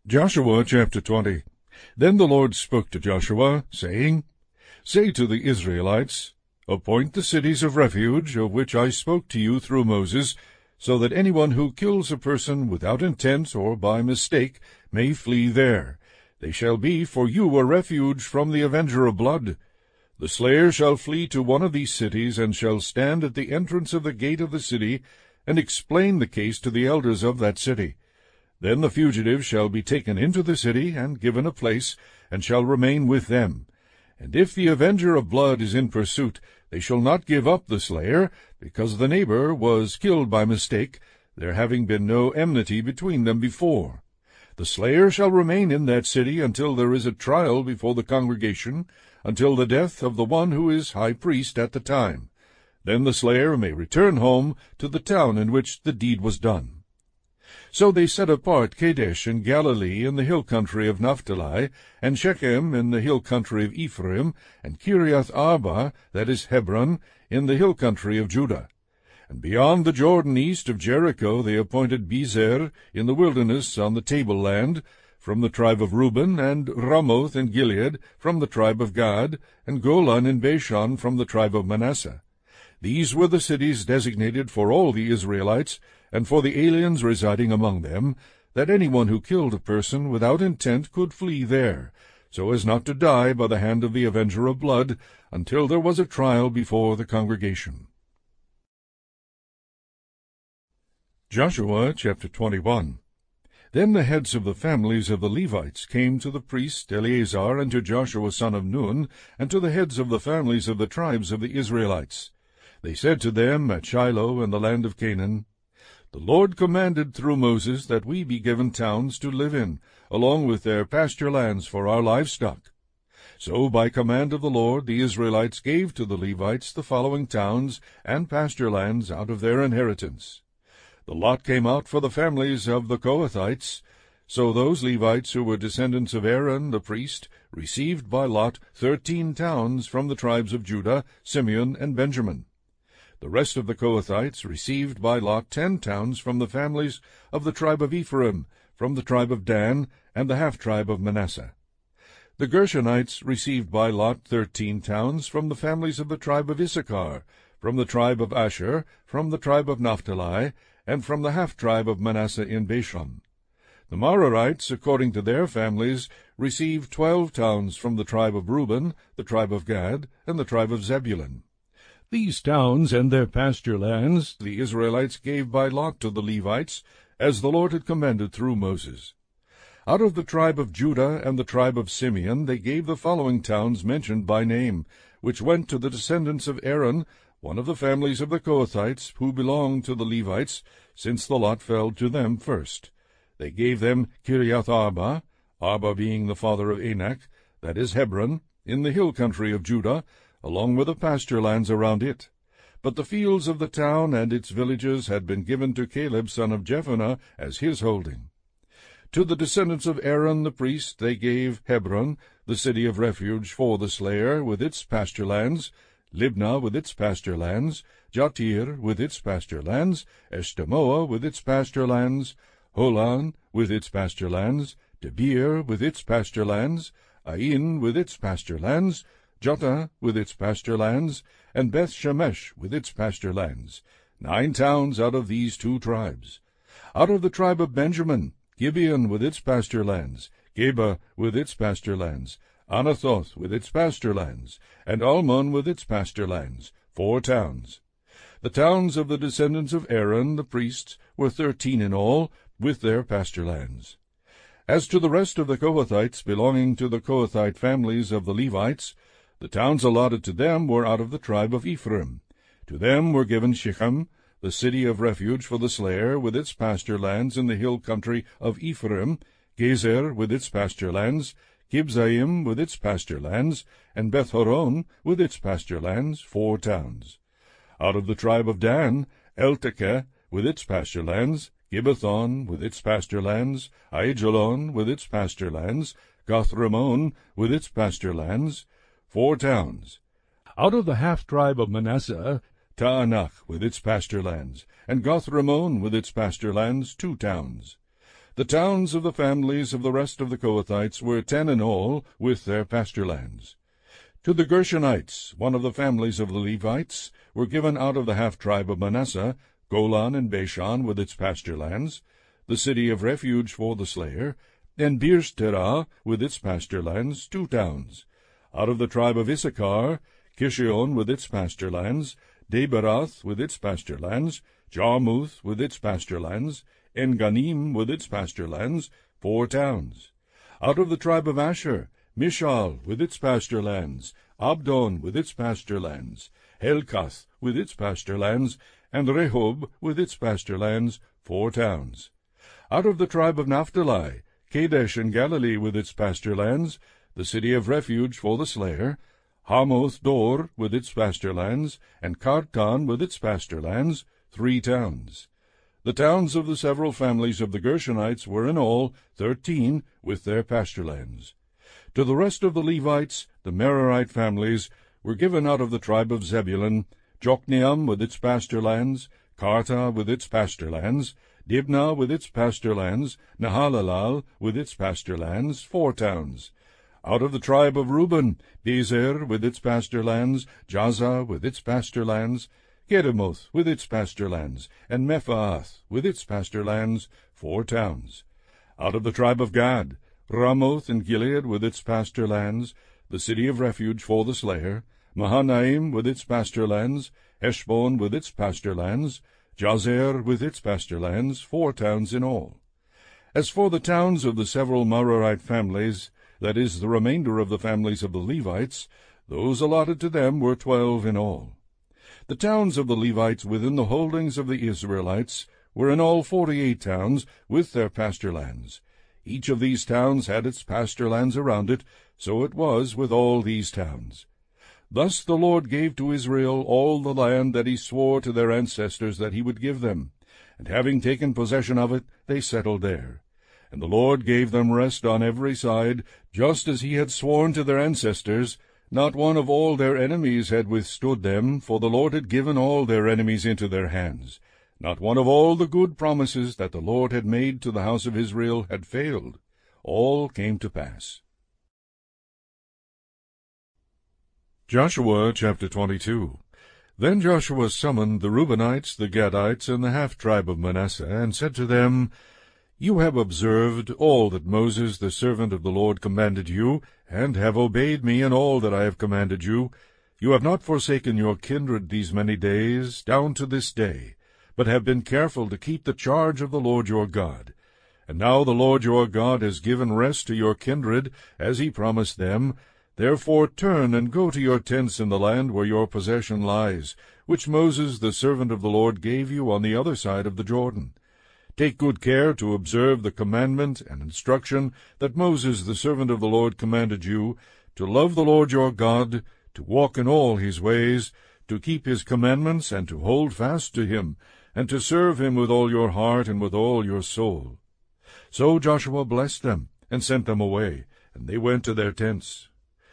Joshua chapter 20. Then the Lord spoke to Joshua, saying, Say to the Israelites, Appoint the cities of refuge, of which I spoke to you through Moses, so that anyone who kills a person without intent or by mistake may flee there. They shall be for you a refuge from the avenger of blood. The slayer shall flee to one of these cities, and shall stand at the entrance of the gate of the city, and explain the case to the elders of that city. Then the fugitive shall be taken into the city, and given a place, and shall remain with them. And if the avenger of blood is in pursuit, they shall not give up the slayer, because the neighbor was killed by mistake, there having been no enmity between them before. The slayer shall remain in that city until there is a trial before the congregation, until the death of the one who is high priest at the time. Then the slayer may return home to the town in which the deed was done. So they set apart Kadesh in Galilee in the hill country of Naphtali, and Shechem in the hill country of Ephraim, and Kiriath Arba, that is Hebron, in the hill country of Judah. And beyond the Jordan east of Jericho they appointed Bezer in the wilderness on the tableland, from the tribe of Reuben, and Ramoth in Gilead from the tribe of Gad, and Golan in Bashan from the tribe of Manasseh. These were the cities designated for all the Israelites, and for the aliens residing among them, that anyone who killed a person without intent could flee there, so as not to die by the hand of the avenger of blood, until there was a trial before the congregation. Joshua chapter 21. Then the heads of the families of the Levites came to the priest Eleazar, and to Joshua son of Nun, and to the heads of the families of the tribes of the Israelites. They said to them at Shiloh in the land of Canaan, The Lord commanded through Moses that we be given towns to live in, along with their pasture lands for our livestock. So by command of the Lord the Israelites gave to the Levites the following towns and pasture lands out of their inheritance. The lot came out for the families of the Kohathites. So those Levites who were descendants of Aaron the priest received by lot 13 towns from the tribes of Judah, Simeon, and Benjamin. The rest of the Kohathites received by lot 10 towns from the families of the tribe of Ephraim, from the tribe of Dan, and the half-tribe of Manasseh. The Gershonites received by lot 13 towns from the families of the tribe of Issachar, from the tribe of Asher, from the tribe of Naphtali, and from the half-tribe of Manasseh in Bashan. The Merarites, according to their families, received 12 towns from the tribe of Reuben, the tribe of Gad, and the tribe of Zebulun. These towns and their pasture lands the Israelites gave by lot to the Levites, as the Lord had commanded through Moses. Out of the tribe of Judah and the tribe of Simeon they gave the following towns mentioned by name, which went to the descendants of Aaron, one of the families of the Kohathites, who belonged to the Levites, since the lot fell to them first. They gave them Kiriath Arba, Arba being the father of Anak, that is Hebron, in the hill country of Judah, along with the pasture lands around it. But the fields of the town and its villages had been given to Caleb son of Jephunneh as his holding. To the descendants of Aaron the priest they gave Hebron, the city of refuge for the slayer, with its pasture lands, Libnah with its pasture lands, Jattir with its pasture lands, Eshtemoa with its pasture lands, Holon with its pasture lands, Debir with its pasture lands, Ain with its pasture lands, Jotta with its pasture lands, and Beth-Shemesh with its pasture lands, 9 towns out of these 2 tribes. Out of the tribe of Benjamin, Gibeon with its pasture lands, Geba with its pasture lands, Anathoth with its pasture lands, and Almon with its pasture lands, 4 towns. The towns of the descendants of Aaron the priests were 13 in all, with their pasture lands. As to the rest of the Kohathites belonging to the Kohathite families of the Levites, the towns allotted to them were out of the tribe of Ephraim. To them were given Shechem, the city of refuge for the slayer, with its pasture lands in the hill country of Ephraim, Gezer with its pasture lands, Kibzaim with its pasture lands, and Beth-horon with its pasture lands, 4 towns. Out of the tribe of Dan, Eltekeh with its pasture lands, Gibbethon with its pasture lands, Aijalon with its pasture lands, Gath-rimmon with its pasture lands, 4 towns. Out of the half-tribe of Manasseh, Taanach with its pasture lands, and Gath-rimmon with its pasture lands, 2 towns. The towns of the families of the rest of the Kohathites were 10 in all, with their pasture lands. To the Gershonites, one of the families of the Levites, were given out of the half-tribe of Manasseh, Golan and Bashan with its pasture lands, the city of refuge for the slayer, and Beershterah with its pasture lands, 2 towns. Out of the tribe of Issachar, Kishion with its pasture lands, Daberath with its pasture lands, Jarmuth with its pasture lands, En-Ganim with its pasture lands, 4 towns. Out of the tribe of Asher, Mishal with its pasture lands, Abdon with its pasture lands, Helkath with its pasture lands, and Rehob with its pasture lands, 4 towns. Out of the tribe of Naphtali, Kadesh in Galilee with its pasture lands, the city of refuge for the slayer, Hamoth Dor with its pasture lands, and Kartan with its pasture lands, 3 towns. The towns of the several families of the Gershonites were in all 13, with their pasture lands. To the rest of the Levites, the Merarite families, were given out of the tribe of Zebulun, Jokneam with its pasture lands, Karta with its pasture lands, Dibnah with its pasture lands, Nahalalal with its pasture lands, 4 towns. Out of the tribe of Reuben, Bezer with its pasture lands, Jaza with its pasture lands, Kedemoth with its pasture lands, and Mephaath with its pasture lands, 4 towns. Out of the tribe of Gad, Ramoth in Gilead with its pasture lands, the city of refuge for the slayer, Mahanaim with its pasture lands, Heshbon with its pasture lands, Jazer with its pasture lands, 4 towns in all. As for the towns of the several Merarite families, that is, the remainder of the families of the Levites, those allotted to them were 12 in all. The towns of the Levites within the holdings of the Israelites were in all 48 towns, with their pasture lands. Each of these towns had its pasture lands around it, so it was with all these towns. Thus the Lord gave to Israel all the land that he swore to their ancestors that he would give them, and having taken possession of it, they settled there. And the Lord gave them rest on every side, just as he had sworn to their ancestors. Not one of all their enemies had withstood them, for the Lord had given all their enemies into their hands. Not one of all the good promises that the Lord had made to the house of Israel had failed. All came to pass. Joshua chapter 22. Then Joshua summoned the Reubenites, the Gadites, and the half-tribe of Manasseh, and said to them, You have observed all that Moses the servant of the Lord commanded you, and have obeyed me in all that I have commanded you. You have not forsaken your kindred these many days, down to this day, but have been careful to keep the charge of the Lord your God. And now the Lord your God has given rest to your kindred, as he promised them. Therefore turn and go to your tents in the land where your possession lies, which Moses the servant of the Lord gave you on the other side of the Jordan. Take good care to observe the commandment and instruction that Moses the servant of the Lord commanded you, to love the Lord your God, to walk in all his ways, to keep his commandments, and to hold fast to him, and to serve him with all your heart and with all your soul. So Joshua blessed them, and sent them away, and they went to their tents.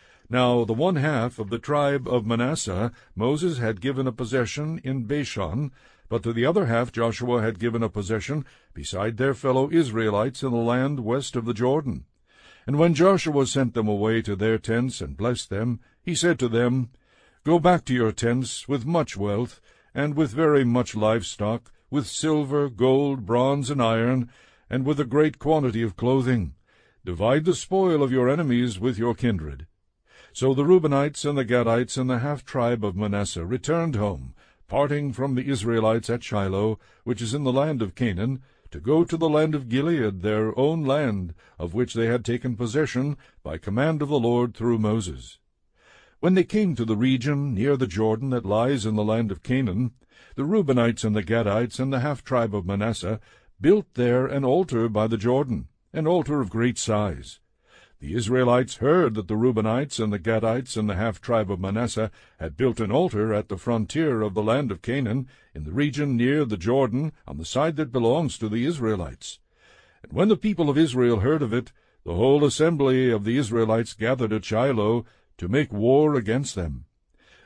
Now the 1/2 of the tribe of Manasseh Moses had given a possession in Bashan, but to the other half Joshua had given a possession beside their fellow Israelites in the land west of the Jordan. And when Joshua sent them away to their tents and blessed them, he said to them, Go back to your tents with much wealth, and with very much livestock, with silver, gold, bronze, and iron, and with a great quantity of clothing. Divide the spoil of your enemies with your kindred. So the Reubenites and the Gadites and the half-tribe of Manasseh returned home, parting from the Israelites at Shiloh, which is in the land of Canaan, to go to the land of Gilead, their own land, of which they had taken possession by command of the Lord through Moses. When they came to the region near the Jordan that lies in the land of Canaan, the Reubenites and the Gadites and the half-tribe of Manasseh built there an altar by the Jordan, an altar of great size. The Israelites heard that the Reubenites and the Gadites and the half-tribe of Manasseh had built an altar at the frontier of the land of Canaan, in the region near the Jordan, on the side that belongs to the Israelites. And when the people of Israel heard of it, the whole assembly of the Israelites gathered at Shiloh to make war against them.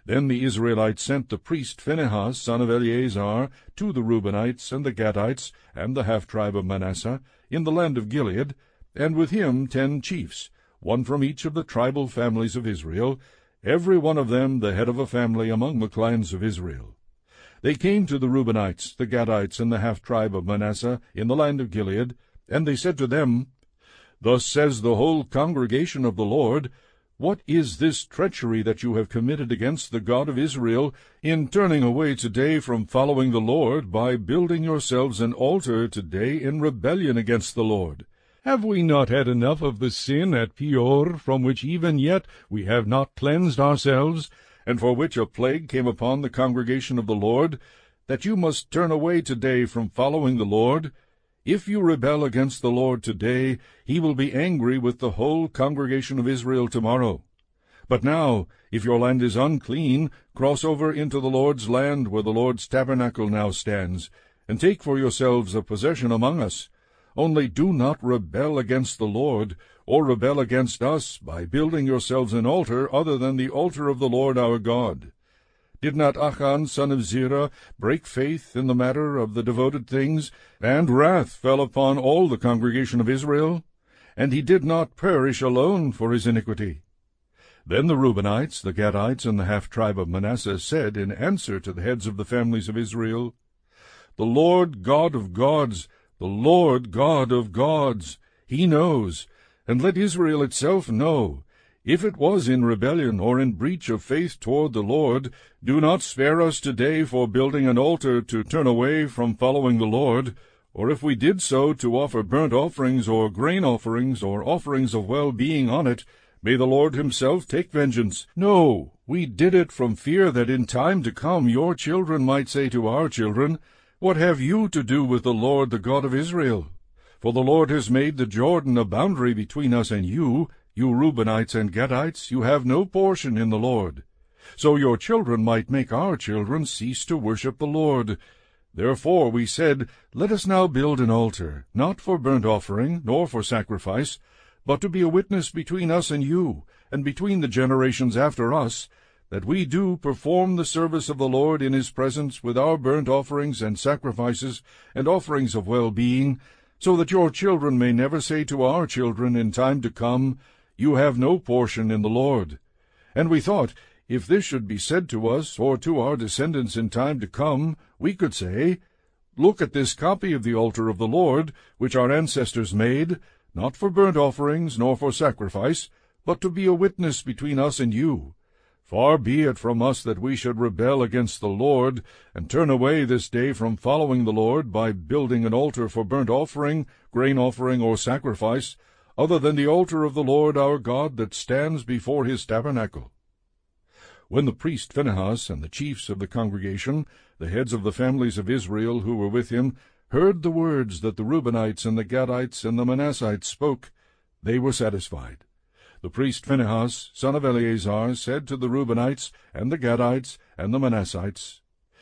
Then the Israelites sent the priest Phinehas, son of Eleazar, to the Reubenites and the Gadites and the half-tribe of Manasseh in the land of Gilead, and with him 10 chiefs, one from each of the tribal families of Israel, every one of them the head of a family among the clans of Israel. They came to the Reubenites, the Gadites, and the half-tribe of Manasseh in the land of Gilead, and they said to them, Thus says the whole congregation of the Lord, What is this treachery that you have committed against the God of Israel, in turning away today from following the Lord, by building yourselves an altar today in rebellion against the Lord? Have we not had enough of the sin at Peor, from which even yet we have not cleansed ourselves, and for which a plague came upon the congregation of the Lord, that you must turn away today from following the Lord? If you rebel against the Lord today, he will be angry with the whole congregation of Israel tomorrow. But now, if your land is unclean, cross over into the Lord's land, where the Lord's tabernacle now stands, and take for yourselves a possession among us. Only do not rebel against the Lord, or rebel against us, by building yourselves an altar other than the altar of the Lord our God. Did not Achan, son of Zerah, break faith in the matter of the devoted things, and wrath fell upon all the congregation of Israel? And he did not perish alone for his iniquity. Then the Reubenites, the Gadites, and the half-tribe of Manasseh said in answer to the heads of the families of Israel, The Lord God of gods, the Lord God of gods, he knows, and let Israel itself know. If it was in rebellion or in breach of faith toward the Lord, do not spare us today for building an altar to turn away from following the Lord, or if we did so to offer burnt offerings or grain offerings or offerings of well-being on it, may the Lord himself take vengeance. No, we did it from fear that in time to come your children might say to our children, What have you to do with the Lord, the God of Israel? For the Lord has made the Jordan a boundary between us and you Reubenites and Gadites, you have no portion in the Lord. So your children might make our children cease to worship the Lord. Therefore we said, Let us now build an altar, not for burnt offering, nor for sacrifice, but to be a witness between us and you, and between the generations after us, that we do perform the service of the Lord in his presence with our burnt offerings and sacrifices and offerings of well-being, so that your children may never say to our children in time to come, You have no portion in the Lord. And we thought, if this should be said to us, or to our descendants in time to come, we could say, Look at this copy of the altar of the Lord, which our ancestors made, not for burnt offerings, nor for sacrifice, but to be a witness between us and you. Far be it from us that we should rebel against the Lord, and turn away this day from following the Lord by building an altar for burnt offering, grain offering, or sacrifice, other than the altar of the Lord our God that stands before his tabernacle. When the priest Phinehas and the chiefs of the congregation, the heads of the families of Israel who were with him, heard the words that the Reubenites and the Gadites and the Manassites spoke, they were satisfied. The priest Phinehas, son of Eleazar, said to the Reubenites and the Gadites and the Manassites,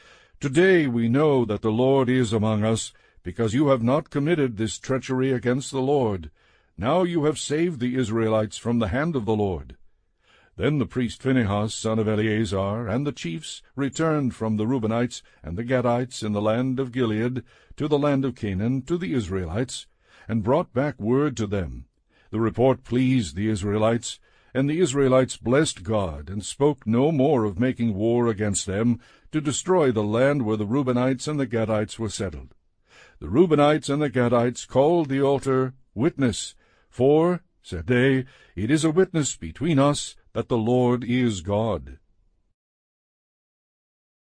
Today we know that the Lord is among us, because you have not committed this treachery against the Lord. Now you have saved the Israelites from the hand of the Lord. Then the priest Phinehas, son of Eleazar, and the chiefs returned from the Reubenites and the Gadites in the land of Gilead to the land of Canaan to the Israelites, and brought back word to them. The report pleased the Israelites, and the Israelites blessed God, and spoke no more of making war against them, to destroy the land where the Reubenites and the Gadites were settled. The Reubenites and the Gadites called the altar Witness, for, said they, it is a witness between us that the Lord is God.